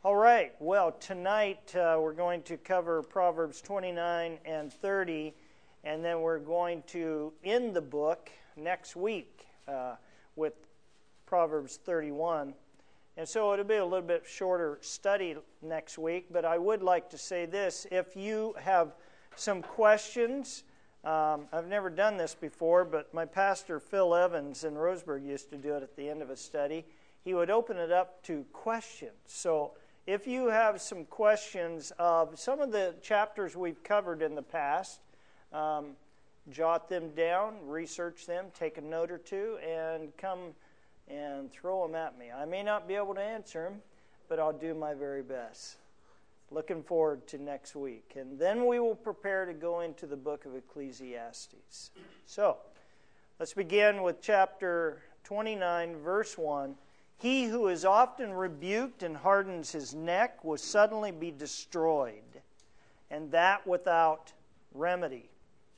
All right, well, tonight we're going to cover Proverbs 29 and 30, and then we're going to end the book next week with Proverbs 31. And so it'll be a little bit shorter study next week, but I would like to say this. If you have some questions, I've never done this before, but my pastor, Phil Evans in Roseburg, used to do it at the end of a study. He would open it up to questions. So if you have some questions of some of the chapters we've covered in the past, jot them down, research them, take a note or two, and come and throw them at me. I may not be able to answer them, but I'll do my very best. Looking forward to next week. And then we will prepare to go into the book of Ecclesiastes. So, let's begin with chapter 29, verse 1. He who is often rebuked and hardens his neck will suddenly be destroyed, and that without remedy.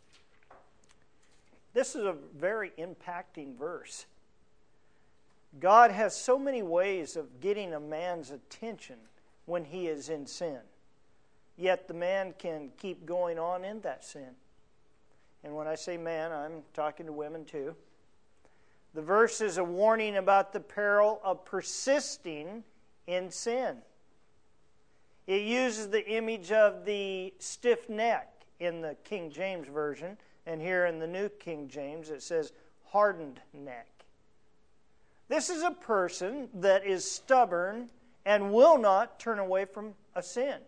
This is a very impacting verse. God has so many ways of getting a man's attention when he is in sin. Yet the man can keep going on in that sin. And when I say man, I'm talking to women too. The verse is a warning about the peril of persisting in sin. It uses the image of the stiff neck in the King James Version, and here in the New King James it says hardened neck. This is a person that is stubborn and will not turn away from a sin.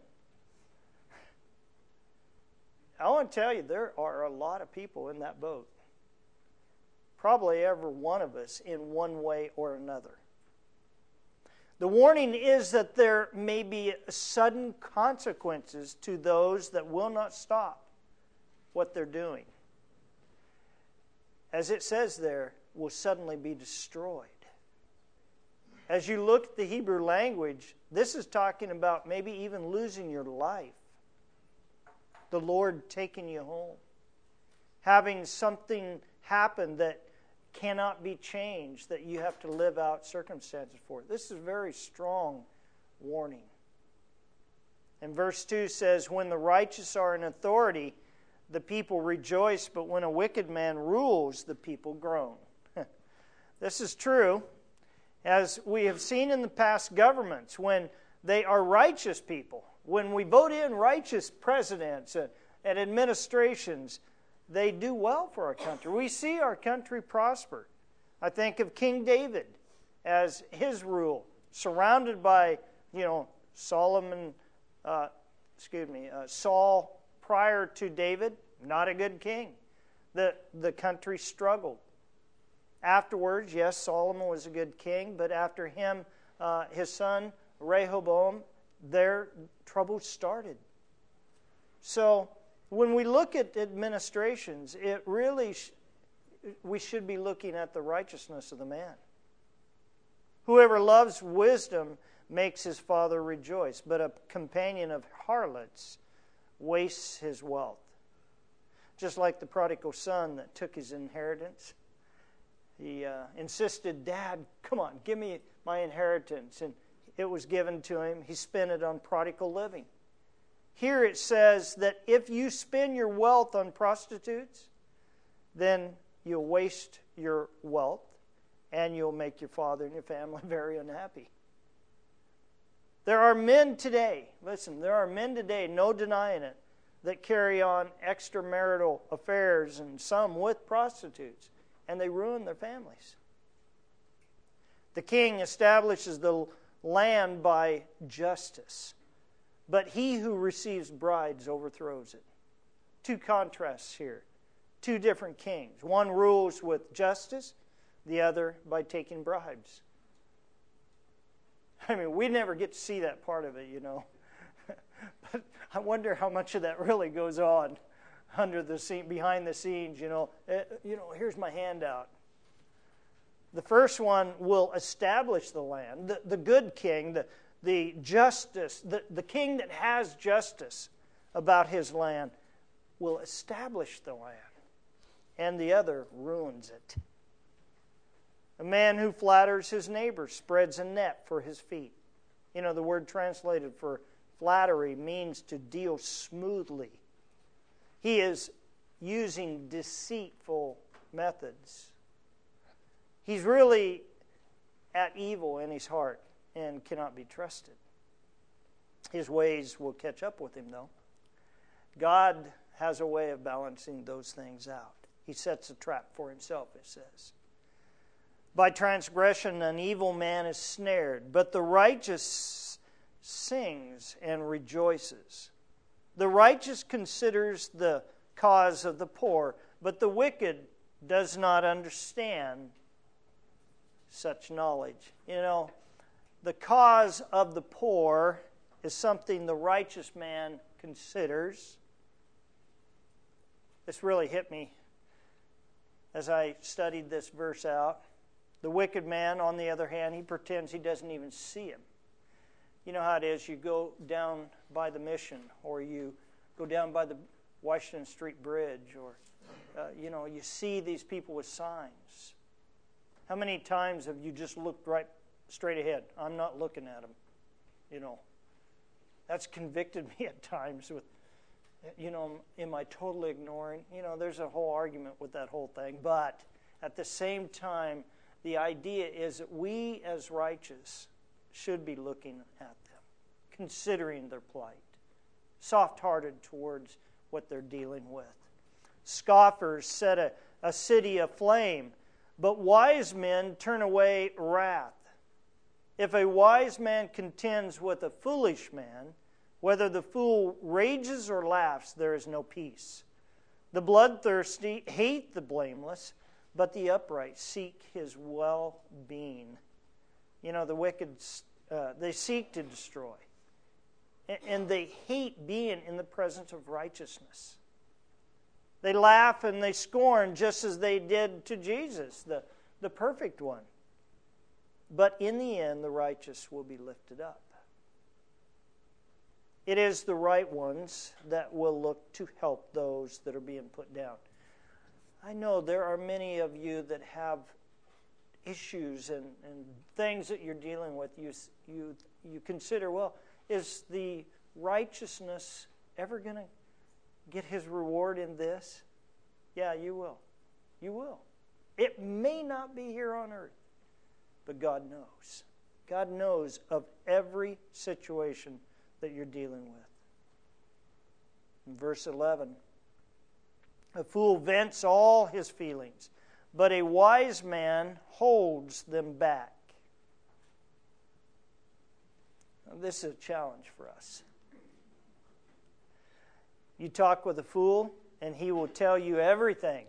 I want to tell you, there are a lot of people in that boat. Probably every one of us in one way or another. The warning is that there may be sudden consequences to those that will not stop what they're doing. As it says there, will suddenly be destroyed. As you look at the Hebrew language, this is talking about maybe even losing your life. The Lord taking you home. Having something happen that cannot be changed, that you have to live out circumstances for. This is a very strong warning. And verse 2 says, when the righteous are in authority, the people rejoice, but when a wicked man rules, the people groan. This is true. As we have seen in the past governments, when they are righteous people, when we vote in righteous presidents and administrations, they do well for our country. We see our country prosper. I think of King David as his rule, surrounded by, Saul prior to David, not a good king. The country struggled. Afterwards, yes, Solomon was a good king, but after him, his son Rehoboam, their troubles started. So, when we look at administrations, it really we should be looking at the righteousness of the man. Whoever loves wisdom makes his father rejoice, but a companion of harlots wastes his wealth. Just like the prodigal son that took his inheritance. He insisted, Dad, come on, give me my inheritance. And it was given to him. He spent it on prodigal living. Here it says that if you spend your wealth on prostitutes, then you'll waste your wealth and you'll make your father and your family very unhappy. There are men today, no denying it, that carry on extramarital affairs and some with prostitutes, and they ruin their families. The king establishes the land by justice, but he who receives bribes overthrows it. Two contrasts here. Two different kings. One rules with justice, the other by taking bribes. I mean, we never get to see that part of it, But I wonder how much of that really goes on under the scene, behind the scenes, here's my handout. The first one will establish the land. The good king, the justice, the king that has justice about his land will establish the land. And the other ruins it. A man who flatters his neighbor spreads a net for his feet. The word translated for flattery means to deal smoothly. He is using deceitful methods. He's really at evil in his heart and cannot be trusted. His ways will catch up with him, though. God has a way of balancing those things out. He sets a trap for himself, it says. By transgression, an evil man is snared, but the righteous sings and rejoices. The righteous considers the cause of the poor, but the wicked does not understand such knowledge. The cause of the poor is something the righteous man considers. This really hit me as I studied this verse out. The wicked man, on the other hand, he pretends he doesn't even see him. You know how it is. You go down by the Mission, or you go down by the Washington Street Bridge, or you see these people with signs. How many times have you just looked right straight ahead? I'm not looking at them. That's convicted me at times with, am I totally ignoring? There's a whole argument with that whole thing. But at the same time, the idea is that we as righteous should be looking at them, considering their plight, soft-hearted towards what they're dealing with. Scoffers set a city aflame, but wise men turn away wrath. If a wise man contends with a foolish man, whether the fool rages or laughs, there is no peace. The bloodthirsty hate the blameless, but the upright seek his well-being. The wicked, they seek to destroy. And they hate being in the presence of righteousness. They laugh and they scorn just as they did to Jesus, the perfect one. But in the end, the righteous will be lifted up. It is the right ones that will look to help those that are being put down. I know there are many of you that have issues and things that you're dealing with. You consider, well, is the righteousness ever going to get his reward in this? Yeah, you will. You will. It may not be here on earth, but God knows. God knows of every situation that you're dealing with. In verse 11, a fool vents all his feelings, but a wise man holds them back. Now, this is a challenge for us. You talk with a fool, and he will tell you everything.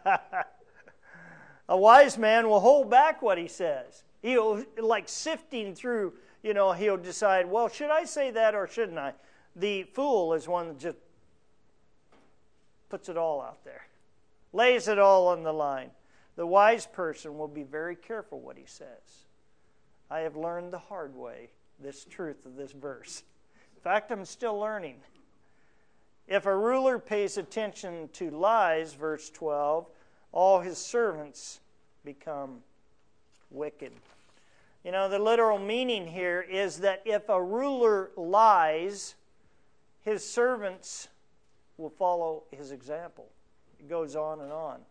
A wise man will hold back what he says. He'll, like sifting through, he'll decide, well, should I say that or shouldn't I? The fool is one that just puts it all out there, lays it all on the line. The wise person will be very careful what he says. I have learned the hard way this truth of this verse. In fact, I'm still learning. If a ruler pays attention to lies, verse 12, all his servants become wicked. The literal meaning here is that if a ruler lies, his servants will follow his example. It goes on and on.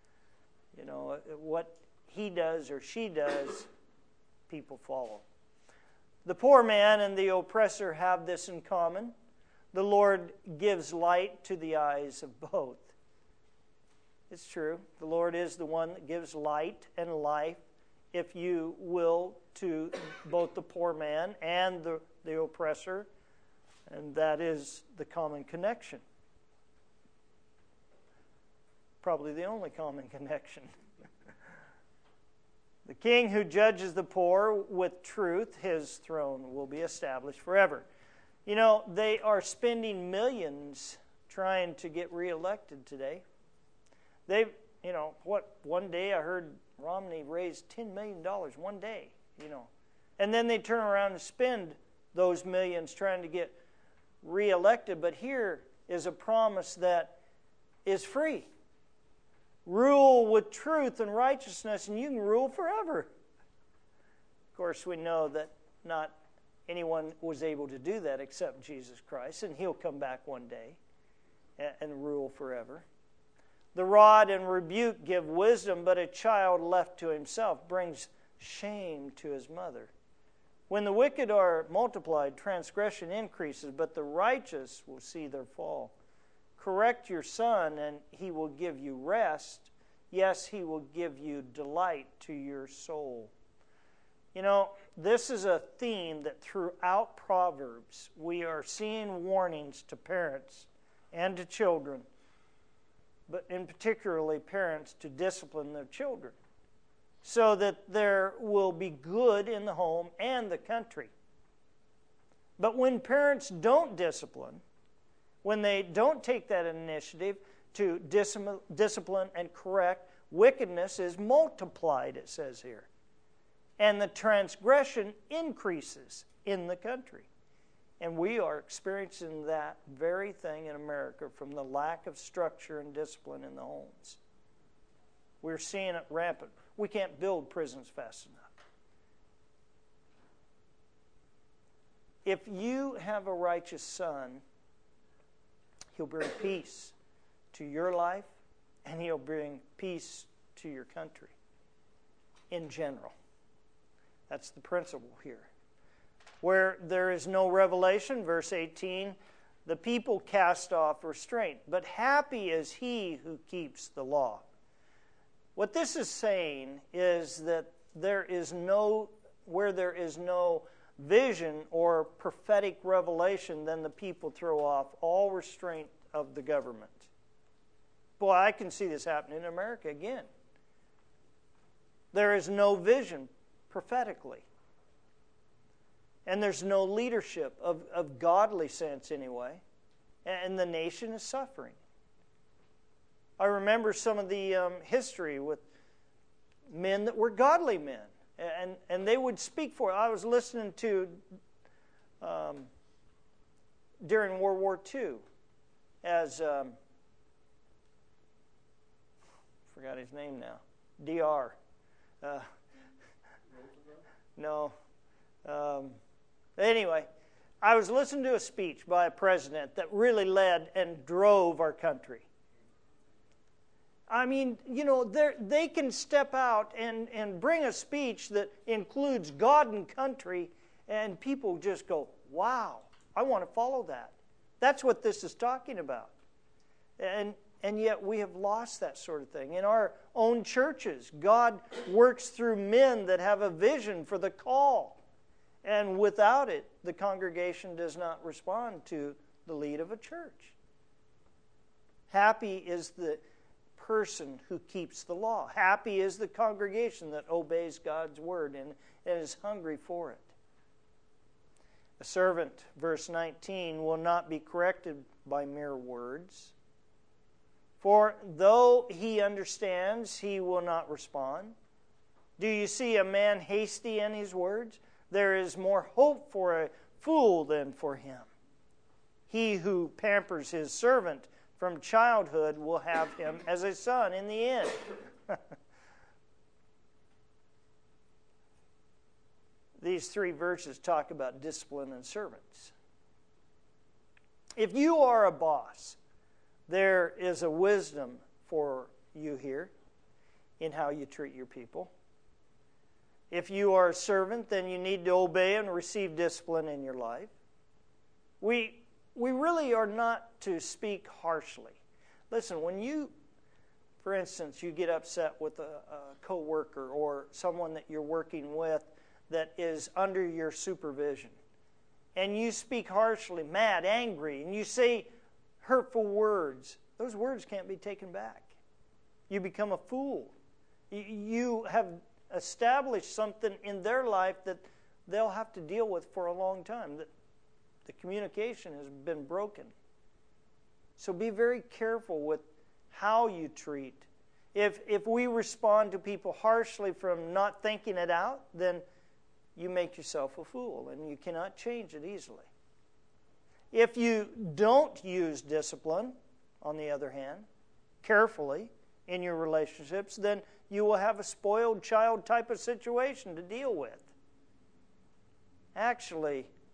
What he does or she does, people follow. The poor man and the oppressor have this in common. The Lord gives light to the eyes of both. It's true. The Lord is the one that gives light and life, if you will, to both the poor man and the oppressor. And that is the common connection. Probably the only common connection. The king who judges the poor with truth, his throne will be established forever. They are spending millions trying to get reelected today. One day I heard Romney raised $10 million one day, And then they turn around and spend those millions trying to get reelected. But here is a promise that is free. Rule with truth and righteousness, and you can rule forever. Of course, we know that not anyone was able to do that except Jesus Christ, and He'll come back one day and rule forever. The rod and rebuke give wisdom, but a child left to himself brings shame to his mother. When the wicked are multiplied, transgression increases, but the righteous will see their fall. Correct your son, and he will give you rest. Yes, he will give you delight to your soul. You know, this is a theme that throughout Proverbs we are seeing warnings to parents and to children, but in particularly parents to discipline their children, so that there will be good in the home and the country. But when parents don't discipline, when they don't take that initiative to discipline and correct, wickedness is multiplied, it says here. And the transgression increases in the country. And we are experiencing that very thing in America from the lack of structure and discipline in the homes. We're seeing it rampant. We can't build prisons fast enough. If you have a righteous son, he'll bring peace to your life, and he'll bring peace to your country in general. That's the principle here. Where there is no revelation, verse 18, the people cast off restraint, but happy is he who keeps the law. What this is saying is that where there is no vision or prophetic revelation, then the people throw off all restraint of the government. Boy, I can see this happening in America again. There is no vision prophetically. And there's no leadership of godly sense anyway. And the nation is suffering. I remember some of the history with men that were godly men. And they would speak for it. I was listening to, during World War II, as, forgot his name now, D.R. No. Anyway, I was listening to a speech by a president that really led and drove our country. I mean, you know, they can step out and bring a speech that includes God and country, and people just go, wow, I want to follow that. That's what this is talking about. And yet we have lost that sort of thing. In our own churches, God works through men that have a vision for the call. And without it, the congregation does not respond to the lead of a church. Happy is the person who keeps the law. Happy is the congregation that obeys God's word and is hungry for it. A servant, verse 19, will not be corrected by mere words. For though he understands, he will not respond. Do you see a man hasty in his words? There is more hope for a fool than for him. He who pampers his servant from childhood will have him as a son in the end. These three verses talk about discipline and servants. If you are a boss, there is a wisdom for you here in how you treat your people. If you are a servant, then you need to obey and receive discipline in your life. We really are not to speak harshly. Listen, when you, for instance, you get upset with a coworker or someone that you're working with that is under your supervision, and you speak harshly, mad, angry, and you say hurtful words, those words can't be taken back. You become a fool. You have established something in their life that they'll have to deal with for a long time. The communication has been broken. So be very careful with how you treat. If we respond to people harshly from not thinking it out, then you make yourself a fool, and you cannot change it easily. If you don't use discipline, on the other hand, carefully in your relationships, then you will have a spoiled child type of situation to deal with. Actually,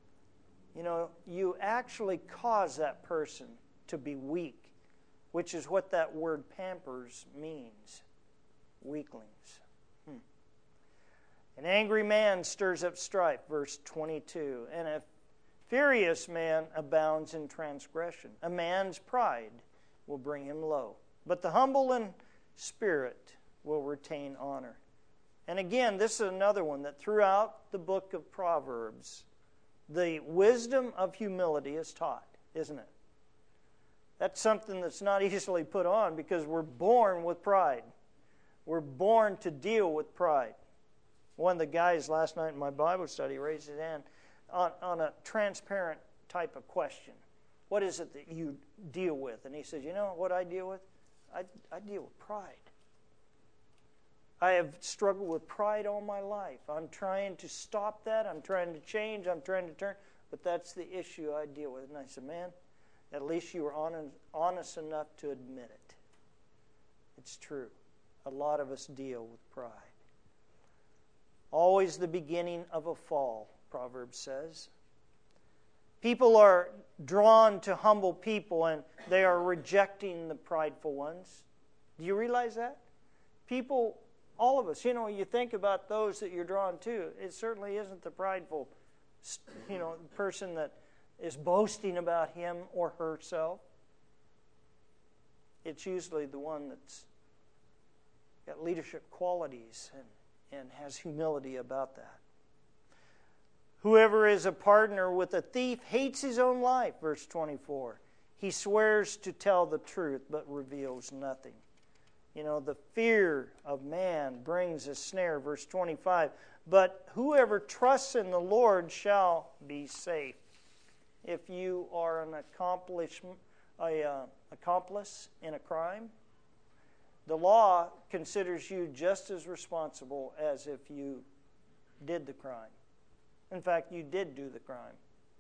you actually cause that person to be weak, which is what that word pampers means. Weaklings. An angry man stirs up strife, verse 22. And a furious man abounds in transgression. A man's pride will bring him low, but the humble in spirit will retain honor. And again, this is another one that throughout the book of Proverbs, the wisdom of humility is taught, isn't it? That's something that's not easily put on because we're born with pride. We're born to deal with pride. One of the guys last night in my Bible study raised his hand on a transparent type of question. What is it that you deal with? And he says, you know what I deal with? I deal with pride. I have struggled with pride all my life. I'm trying to stop that. I'm trying to change. I'm trying to turn. But that's the issue I deal with. And I said, man, at least you were honest enough to admit it. It's true. A lot of us deal with pride. Always the beginning of a fall, Proverbs says. People are drawn to humble people and they are rejecting the prideful ones. Do you realize that? People, all of us, you think about those that you're drawn to. It certainly isn't the prideful, person that is boasting about him or herself. It's usually the one that's got leadership qualities and has humility about that. Whoever is a partner with a thief hates his own life, verse 24. He swears to tell the truth, but reveals nothing. The fear of man brings a snare, verse 25. But whoever trusts in the Lord shall be safe. If you are an accomplice in a crime, the law considers you just as responsible as if you did the crime. In fact, you did do the crime.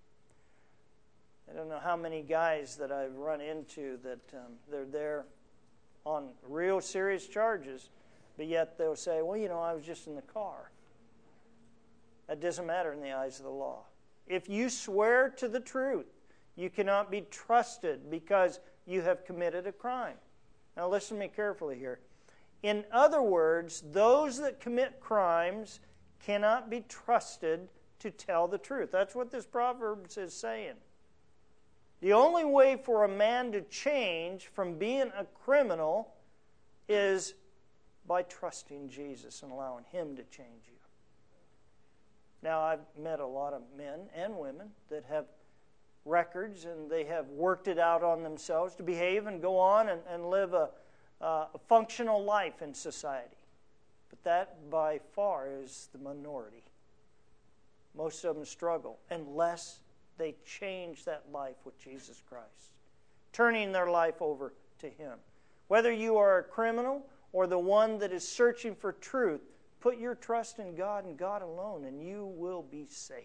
I don't know how many guys that I've run into that they're there on real serious charges, but yet they'll say, well, I was just in the car. That doesn't matter in the eyes of the law. If you swear to the truth, you cannot be trusted because you have committed a crime. Now listen to me carefully here. In other words, those that commit crimes cannot be trusted to tell the truth. That's what this Proverbs is saying. The only way for a man to change from being a criminal is by trusting Jesus and allowing Him to change you. Now, I've met a lot of men and women that have records and they have worked it out on themselves to behave and go on and live a functional life in society. But that by far is the minority. Most of them struggle unless they change that life with Jesus Christ, turning their life over to Him. Whether you are a criminal or the one that is searching for truth, put your trust in God and God alone, and you will be safe.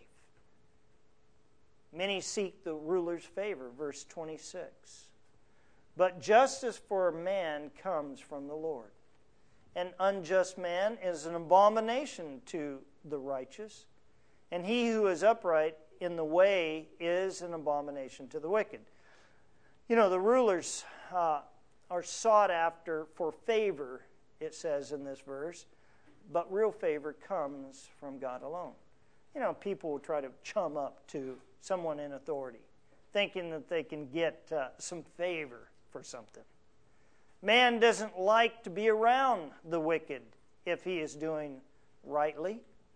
Many seek the ruler's favor, verse 26. But justice for a man comes from the Lord. An unjust man is an abomination to the righteous, and he who is upright in the way is an abomination to the wicked. The rulers are sought after for favor, it says in this verse, but real favor comes from God alone. People will try to chum up to someone in authority, thinking that they can get some favor for something. Man doesn't like to be around the wicked if he is doing rightly.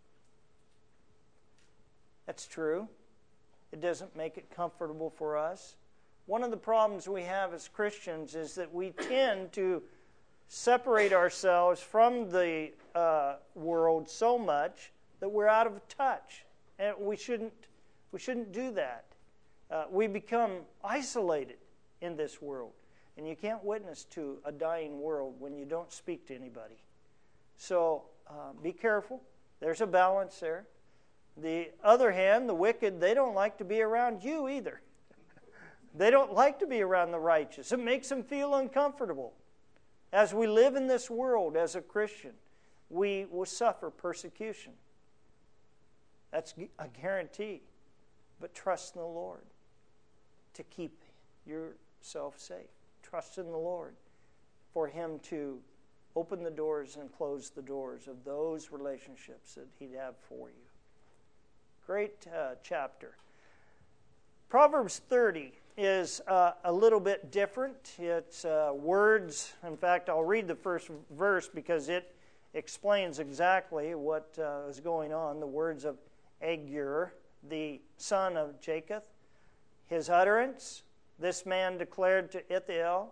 That's true. It doesn't make it comfortable for us. One of the problems we have as Christians is that we tend to separate ourselves from the world so much that we're out of touch. And we shouldn't do that. We become isolated in this world. And you can't witness to a dying world when you don't speak to anybody. So be careful. There's a balance there. The other hand, the wicked, they don't like to be around you either. They don't like to be around the righteous. It makes them feel uncomfortable. As we live in this world as a Christian, we will suffer persecution. That's a guarantee. But trust in the Lord to keep yourself safe. Trust in the Lord for Him to open the doors and close the doors of those relationships that He'd have for you. Great chapter. Proverbs 30 is a little bit different. It's words. In fact, I'll read the first verse because it explains exactly what is going on. The words of Agur, the son of Jacob. His utterance, this man declared to Ithiel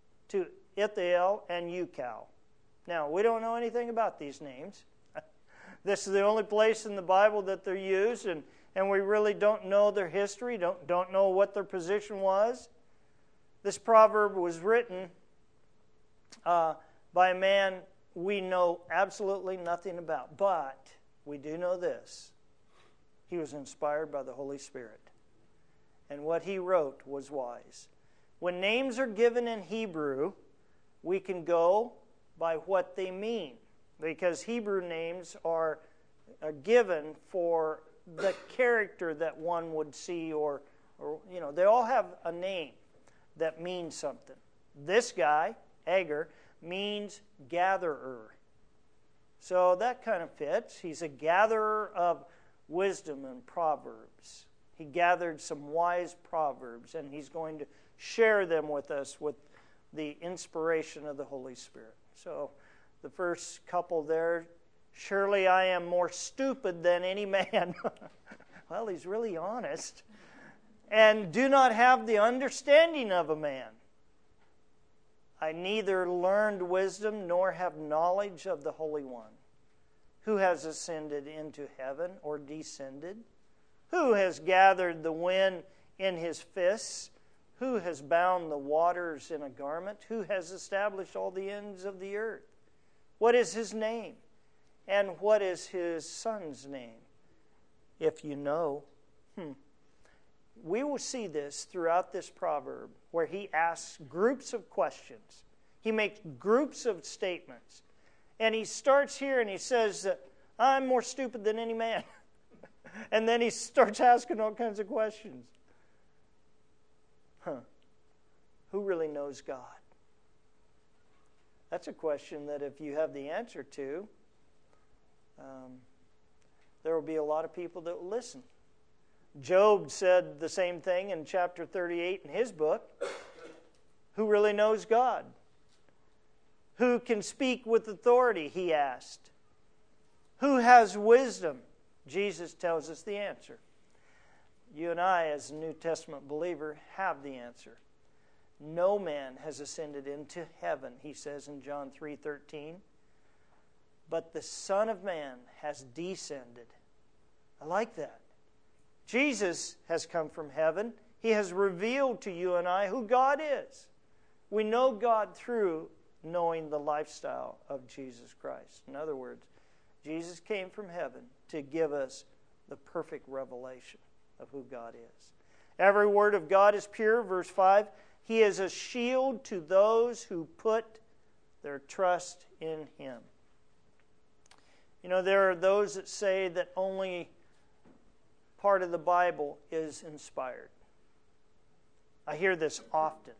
and Ucal. Now, we don't know anything about these names. This is the only place in the Bible that they're used, and we really don't know their history, don't know what their position was. This proverb was written by a man we know absolutely nothing about, but we do know this. He was inspired by the Holy Spirit, and what he wrote was wise. When names are given in Hebrew, we can go by what they mean, because Hebrew names are given for the character that one would see, or they all have a name that means something. This guy, Agur, means gatherer. So that kind of fits. He's a gatherer of wisdom and proverbs. He gathered some wise proverbs, and he's going to share them with us with the inspiration of the Holy Spirit. So the first couple there, surely I am more stupid than any man. Well, he's really honest. And do not have the understanding of a man. I neither learned wisdom nor have knowledge of the Holy One. Who has ascended into heaven or descended? Who has gathered the wind in his fists? Who has bound the waters in a garment? Who has established all the ends of the earth? What is his name? And what is his son's name? If you know. We will see this throughout this proverb where he asks groups of questions. He makes groups of statements. And he starts here and he says, I'm more stupid than any man. And then he starts asking all kinds of questions. Who really knows God? That's a question that if you have the answer to, there will be a lot of people that will listen. Job said the same thing in chapter 38 in his book. Who really knows God? Who can speak with authority, he asked. Who has wisdom? Jesus tells us the answer. You and I, as a New Testament believer, have the answer. No man has ascended into heaven, he says in John 3:13. But the Son of Man has descended. I like that. Jesus has come from heaven. He has revealed to you and I who God is. We know God through knowing the lifestyle of Jesus Christ. In other words, Jesus came from heaven to give us the perfect revelation of who God is. Every word of God is pure. Verse 5, He is a shield to those who put their trust in Him. You know, there are those that say that only part of the Bible is inspired. I hear this often.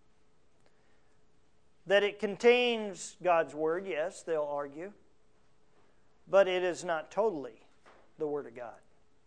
That it contains God's Word, yes, they'll argue, but it is not totally the Word of God.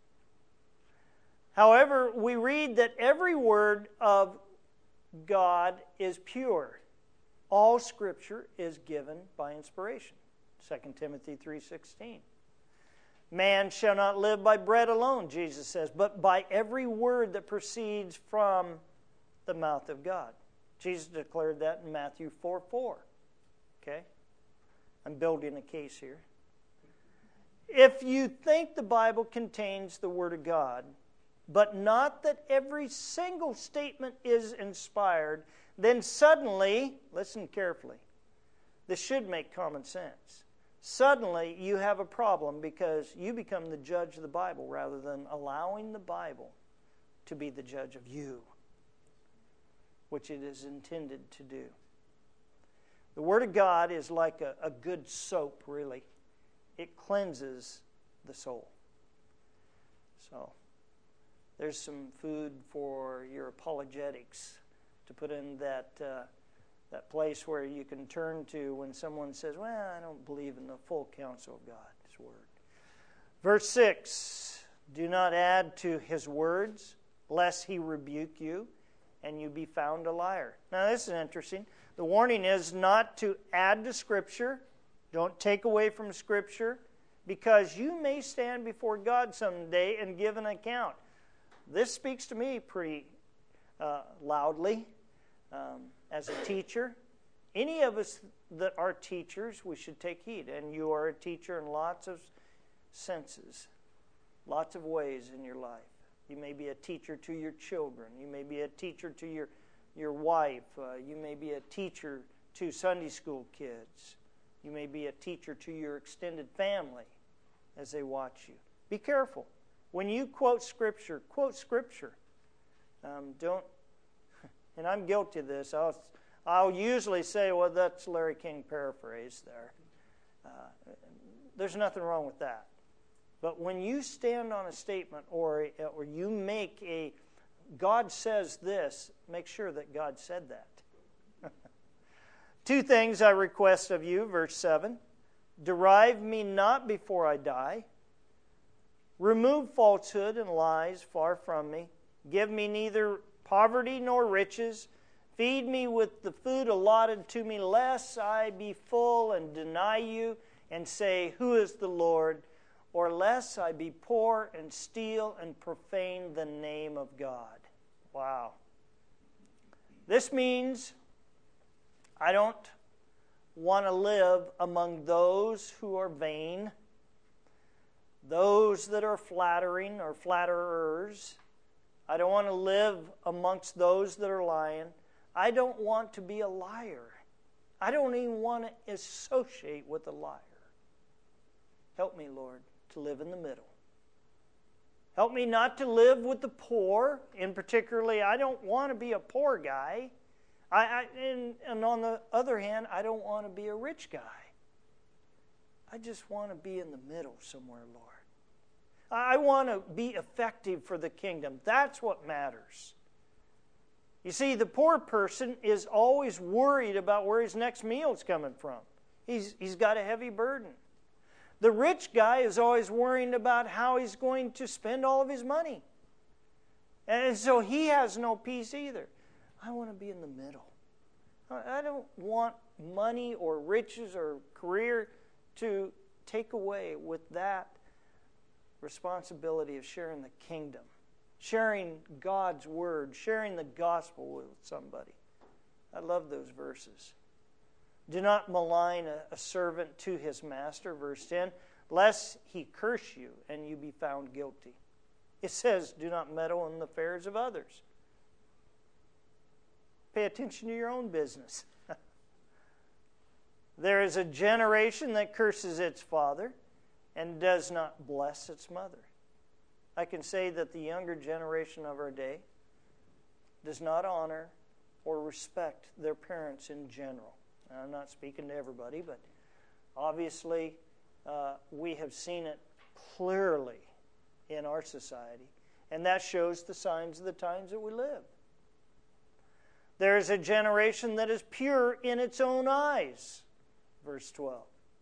However, we read that every word of God is pure. All Scripture is given by inspiration. 2 Timothy 3:16. Man shall not live by bread alone, Jesus says, but by every word that proceeds from the mouth of God. Jesus declared that in Matthew 4:4. Okay? I'm building a case here. If you think the Bible contains the Word of God, but not that every single statement is inspired, then suddenly, listen carefully, this should make common sense. Suddenly you have a problem because you become the judge of the Bible rather than allowing the Bible to be the judge of you, which it is intended to do. The Word of God is like a good soap, really. It cleanses the soul. So, there's some food for your apologetics to put in that place where you can turn to when someone says, well, I don't believe in the full counsel of God's word. Verse 6, do not add to his words, lest he rebuke you, and you be found a liar. Now, this is interesting. The warning is not to add to Scripture. Don't take away from Scripture, because you may stand before God someday and give an account. This speaks to me pretty loudly as a teacher. Any of us that are teachers, we should take heed. And you are a teacher in lots of senses, lots of ways in your life. You may be a teacher to your children. You may be a teacher to your wife. You may be a teacher to Sunday school kids. You may be a teacher to your extended family as they watch you. Be careful. When you quote Scripture, quote Scripture. Don't, and I'm guilty of this. I'll usually say, well, that's Larry King paraphrase there. There's nothing wrong with that. But when you stand on a statement or you make a, God says this, make sure that God said that. 2 things I request of you, verse 7. Derive me not before I die. Remove falsehood and lies far from me. Give me neither poverty nor riches. Feed me with the food allotted to me, lest I be full and deny you and say, who is the Lord? Or lest I be poor and steal and profane the name of God. Wow. This means I don't want to live among those who are vain, those that are flattering or flatterers. I don't want to live amongst those that are lying. I don't want to be a liar. I don't even want to associate with a liar. Help me, Lord, to live in the middle. Help me not to live with the poor. In particularly, I don't want to be a poor guy. And on the other hand, I don't want to be a rich guy. I just want to be in the middle somewhere, Lord. I want to be effective for the kingdom. That's what matters. You see, the poor person is always worried about where his next meal is coming from. He's got a heavy burden. The rich guy is always worrying about how he's going to spend all of his money. And so he has no peace either. I want to be in the middle. I don't want money or riches or career to take away with that responsibility of sharing the kingdom, sharing God's word, sharing the gospel with somebody. I love those verses. Do not malign a servant to his master, verse 10, lest he curse you and you be found guilty. It says, do not meddle in the affairs of others. Pay attention to your own business. There is a generation that curses its father and does not bless its mother. I can say that the younger generation of our day does not honor or respect their parents in general. Now, I'm not speaking to everybody, but obviously we have seen it clearly in our society, and that shows the signs of the times that we live. There is a generation that is pure in its own eyes, verse 12,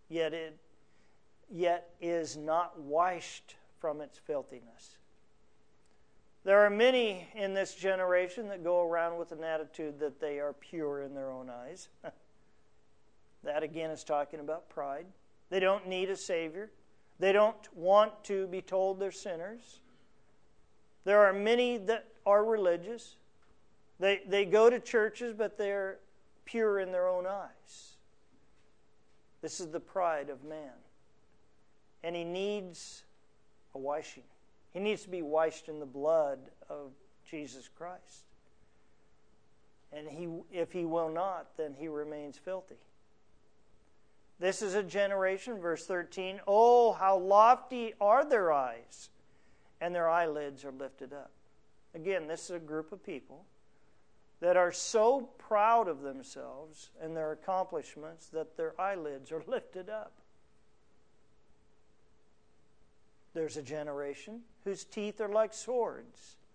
yet is not washed from its filthiness. There are many in this generation that go around with an attitude that they are pure in their own eyes. That again is talking about pride. They don't need a Savior. They don't want to be told they're sinners. There are many that are religious. They go to churches, but they're pure in their own eyes. This is the pride of man. And he needs a washing. He needs to be washed in the blood of Jesus Christ. And if he will not, then he remains filthy. This is a generation, verse 13, oh, how lofty are their eyes, and their eyelids are lifted up. Again, this is a group of people that are so proud of themselves and their accomplishments that their eyelids are lifted up. There's a generation whose teeth are like swords,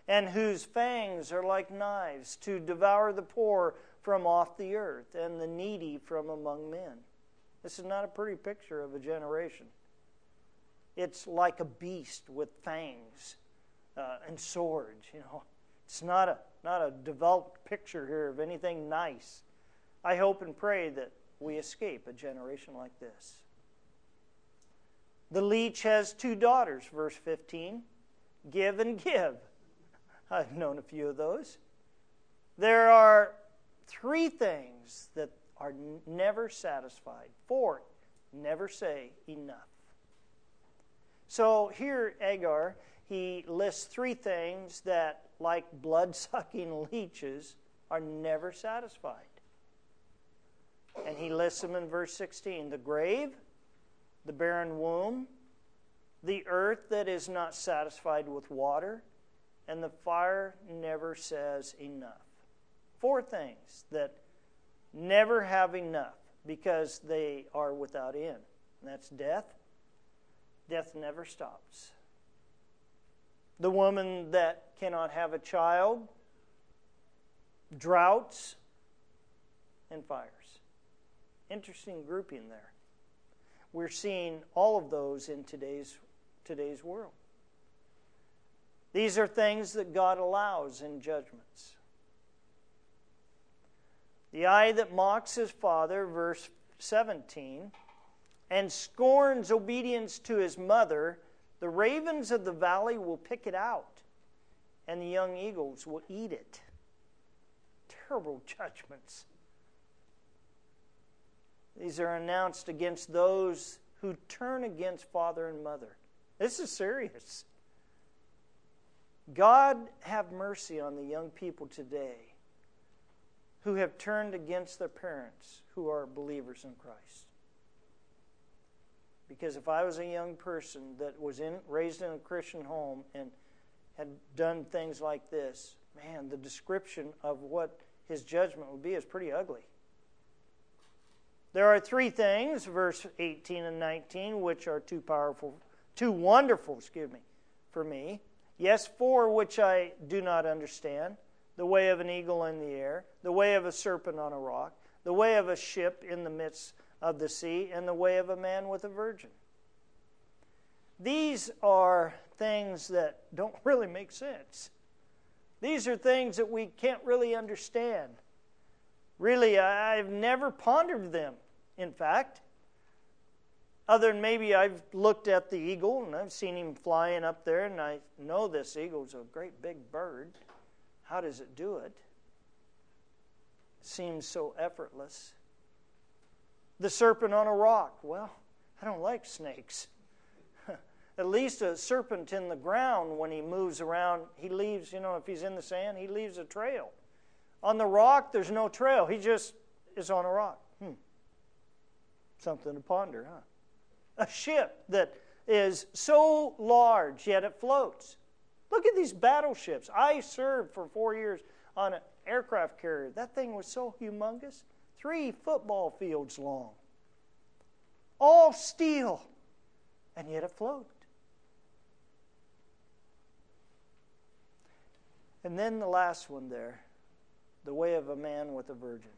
and whose fangs are like knives, to devour the poor from off the earth, and the needy from among men. This is not a pretty picture of a generation. It's like a beast with fangs and swords, It's not a developed picture here of anything nice. I hope and pray that we escape a generation like this. The leech has 2 daughters, verse 15. Give and give. I've known a few of those. There are 3 things that are never satisfied. 4 never say enough. So here, Agur, he lists 3 things that, like blood-sucking leeches, are never satisfied. And he lists them in verse 16. The grave, the barren womb, the earth that is not satisfied with water, and the fire never says enough. 4 things that never have enough because they are without end. And that's death. Death never stops. The woman that cannot have a child, droughts, and fires. Interesting grouping there. We're seeing all of those in today's world. These are things that God allows in judgments. The eye that mocks his father, verse 17, and scorns obedience to his mother, the ravens of the valley will pick it out, and the young eagles will eat it. Terrible judgments. These are announced against those who turn against father and mother. This is serious. God have mercy on the young people today who have turned against their parents who are believers in Christ. Because if I was a young person that was raised in a Christian home and had done things like this, man, the description of what his judgment would be is pretty ugly. There are 3 things, verse 18 and 19, which are too wonderful, for me. Yes, 4 which I do not understand. The way of an eagle in the air, the way of a serpent on a rock, the way of a ship in the midst of the sea, and the way of a man with a virgin. These are things that don't really make sense. These are things that we can't really understand. Really, I've never pondered them, in fact. Other than maybe I've looked at the eagle and I've seen him flying up there, and I know this eagle's a great big bird. How does it do it? It seems so effortless. The serpent on a rock. Well, I don't like snakes. At least a serpent in the ground, when he moves around, he leaves, if he's in the sand, he leaves a trail. On the rock, there's no trail. He just is on a rock. Something to ponder, huh? A ship that is so large, yet it floats. Look at these battleships. I served for 4 years on an aircraft carrier. That thing was so humongous, 3 football fields long. All steel, and yet it floated. And then the last one there, the way of a man with a virgin.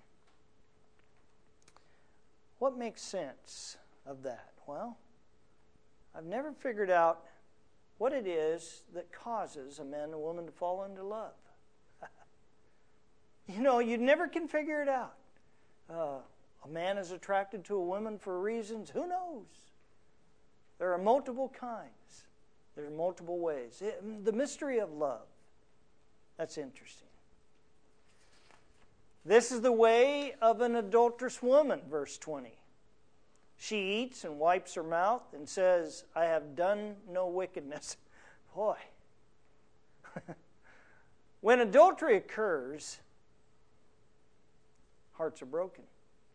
What makes sense of that? Well, I've never figured out what it is that causes a man and a woman to fall into love. You never can figure it out. A man is attracted to a woman for reasons, who knows? There are multiple kinds. There are multiple ways. The mystery of love. That's interesting. This is the way of an adulterous woman, verse 20. She eats and wipes her mouth and says, I have done no wickedness. Boy. When adultery occurs, hearts are broken.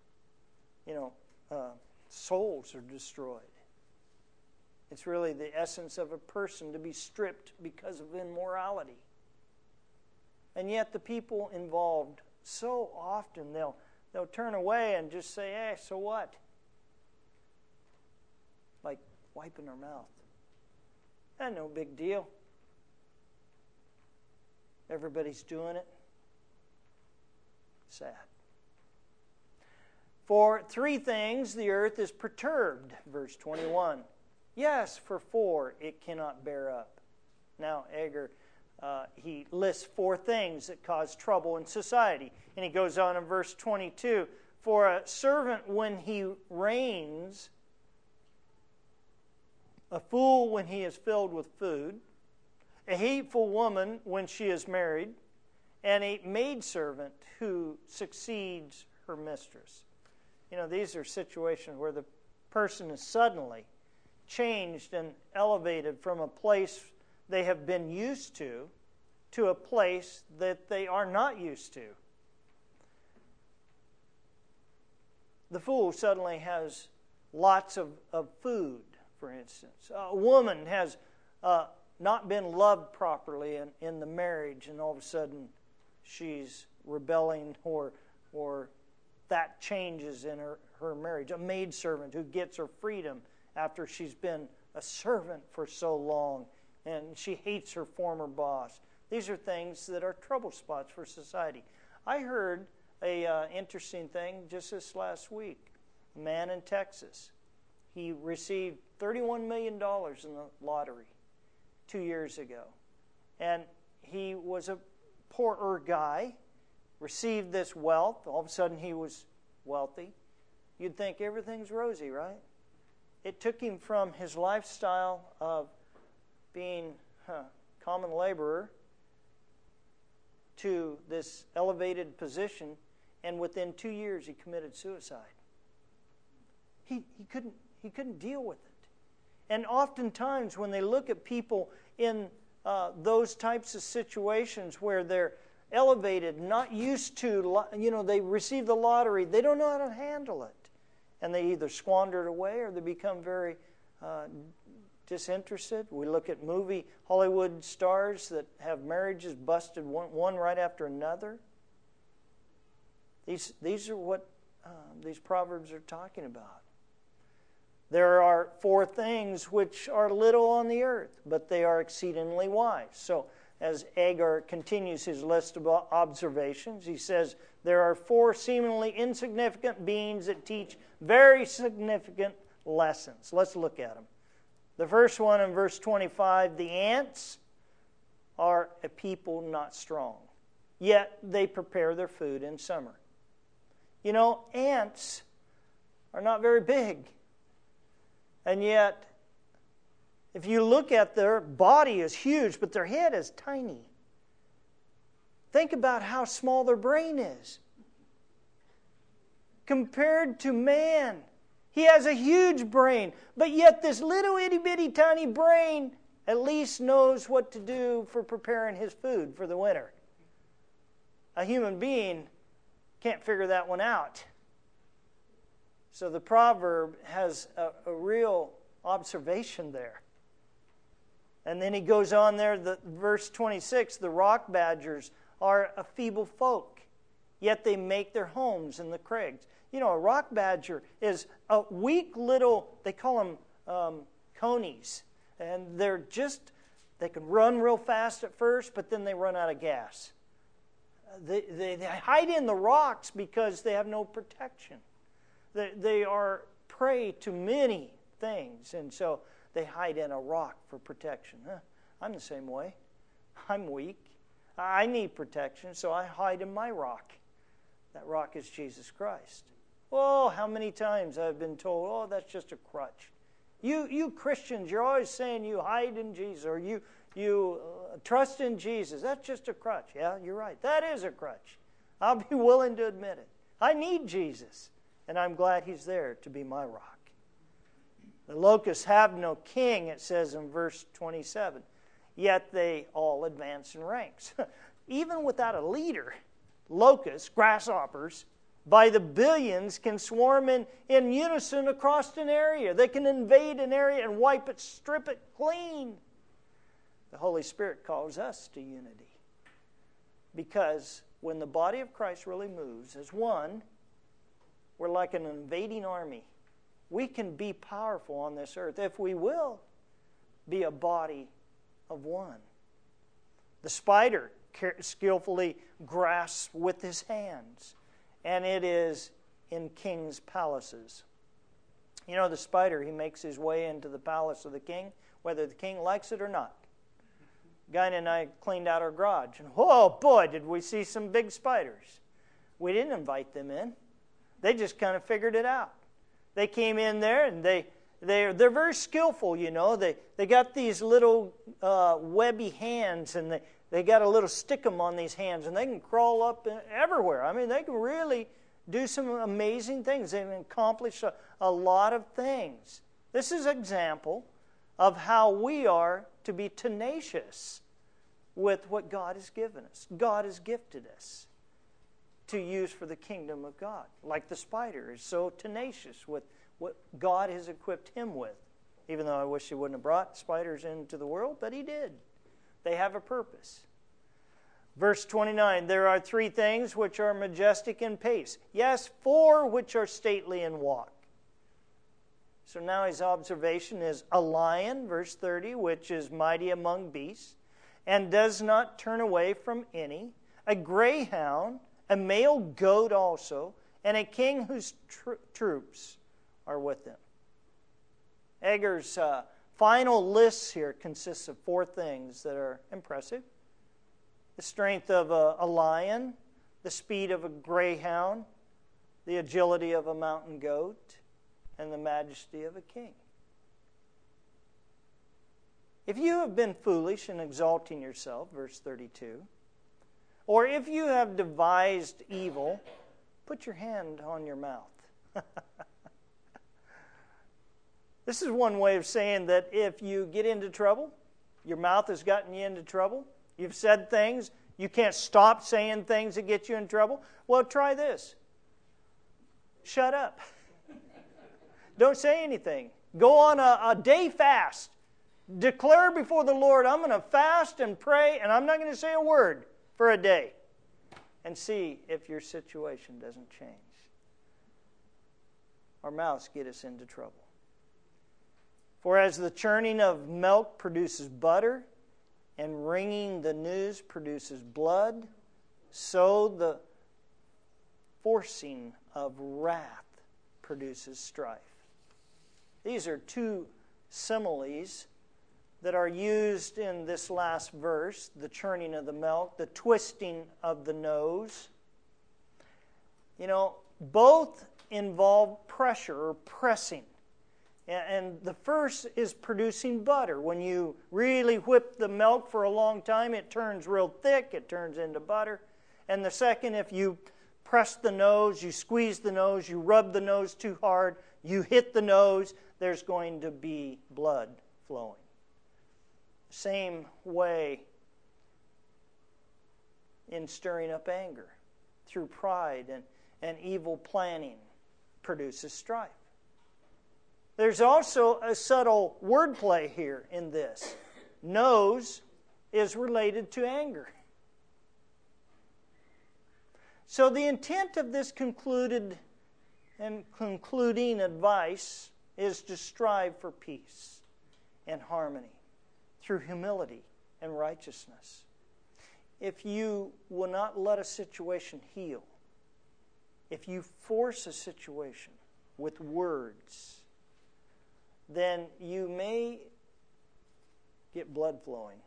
Souls are destroyed. It's really the essence of a person to be stripped because of immorality. And yet the people involved, so often they'll turn away and just say, hey, so what? Like wiping their mouth. That's no big deal. Everybody's doing it. Sad. For 3 things the earth is perturbed, verse 21. Yes, for 4 it cannot bear up. Now, Agur, he lists 4 things that cause trouble in society. And he goes on in verse 22. For a servant when he reigns, a fool when he is filled with food, a hateful woman when she is married, and a maidservant who succeeds her mistress. You know, these are situations where the person is suddenly changed and elevated from a place they have been used to a place that they are not used to. The fool suddenly has lots of food, for instance. A woman has not been loved properly in the marriage, and all of a sudden she's rebelling or that changes in her marriage. A maidservant who gets her freedom after she's been a servant for so long, and she hates her former boss. These are things that are trouble spots for society. I heard an interesting thing just this last week. A man in Texas, he received $31 million in the lottery 2 years ago. And he was a poorer guy, received this wealth. All of a sudden he was wealthy. You'd think everything's rosy, right? It took him from his lifestyle of being common laborer to this elevated position, and within 2 years he committed suicide. He couldn't deal with it. And oftentimes when they look at people in those types of situations where they're elevated, not used to, they receive the lottery, they don't know how to handle it. And they either squander it away or they become very disinterested. We look at Hollywood stars that have marriages busted one right after another. These are what these Proverbs are talking about. There are 4 things which are little on the earth, but they are exceedingly wise. So as Agur continues his list of observations, he says, there are 4 seemingly insignificant beings that teach very significant lessons. Let's look at them. The first one in verse 25, the ants are a people not strong, yet they prepare their food in summer. You know, ants are not very big. And yet, if you look at their body is huge, but their head is tiny. Think about how small their brain is. Compared to man, he has a huge brain, but yet this little itty-bitty tiny brain at least knows what to do for preparing his food for the winter. A human being can't figure that one out. So the proverb has a real observation there. And then he goes on there, verse 26, the rock badgers are a feeble folk, yet they make their homes in the crags. You know, a rock badger is a weak little, they call them conies. And they can run real fast at first, but then they run out of gas. They hide in the rocks because they have no protection. They are prey to many things, and so they hide in a rock for protection. I'm the same way. I'm weak. I need protection, so I hide in my rock. That rock is Jesus Christ. Oh, how many times I've been told, oh, that's just a crutch. You Christians, you're always saying you hide in Jesus, or you trust in Jesus. That's just a crutch. Yeah, you're right. That is a crutch. I'll be willing to admit it. I need Jesus, and I'm glad He's there to be my rock. The locusts have no king, it says in verse 27, yet they all advance in ranks. Even without a leader, locusts, grasshoppers, by the billions can swarm in unison across an area. They can invade an area and wipe it, strip it clean. The Holy Spirit calls us to unity. Because when the body of Christ really moves as one, we're like an invading army. We can be powerful on this earth if we will be a body of one. The spider skillfully grasps with his hands. And it is in kings' palaces. You know, the spider, he makes his way into the palace of the king, whether the king likes it or not. Guy and I cleaned out our garage, and whoa, boy, did we see some big spiders. We didn't invite them in. They just kind of figured it out. They came in there, and they're very skillful, you know. They got these little webby hands, and they got a little stickum on these hands, and they can crawl up everywhere. I mean, they can really do some amazing things. They can accomplish a lot of things. This is an example of how we are to be tenacious with what God has given us. God has gifted us to use for the kingdom of God. Like the spider is so tenacious with what God has equipped him with. Even though I wish he wouldn't have brought spiders into the world, but he did. They have a purpose. Verse 29, there are 3 things which are majestic in pace. Yes, 4 which are stately in walk. So now his observation is a lion, verse 30, which is mighty among beasts, and does not turn away from any, a greyhound, a male goat also, and a king whose troops are with him. Agar's final list here consists of 4 things that are impressive. The strength of a lion, the speed of a greyhound, the agility of a mountain goat, and the majesty of a king. If you have been foolish in exalting yourself, verse 32, or if you have devised evil, put your hand on your mouth. This is one way of saying that if you get into trouble, your mouth has gotten you into trouble, you've said things, you can't stop saying things that get you in trouble, well, try this. Shut up. Don't say anything. Go on a day fast. Declare before the Lord, I'm going to fast and pray, and I'm not going to say a word for a day. And see if your situation doesn't change. Our mouths get us into trouble. For as the churning of milk produces butter, and wringing the news produces blood, so the forcing of wrath produces strife. These are 2 similes that are used in this last verse, the churning of the milk, the twisting of the nose. You know, both involve pressure or pressing. And the first is producing butter. When you really whip the milk for a long time, it turns real thick, it turns into butter. And the second, if you press the nose, you squeeze the nose, you rub the nose too hard, you hit the nose, there's going to be blood flowing. Same way in stirring up anger through pride and evil planning produces strife. There's also a subtle wordplay here in this. Nose is related to anger. So the intent of this concluding advice is to strive for peace and harmony through humility and righteousness. If you will not let a situation heal, if you force a situation with words, then you may get blood flowing.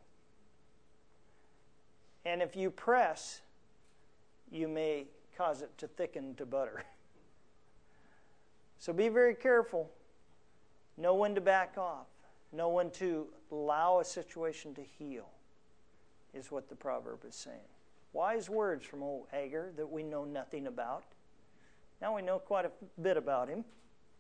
And if you press, you may cause it to thicken to butter. So be very careful. Know when to back off. Know when to allow a situation to heal, is what the proverb is saying. Wise words from old Agar that we know nothing about. Now we know quite a bit about him.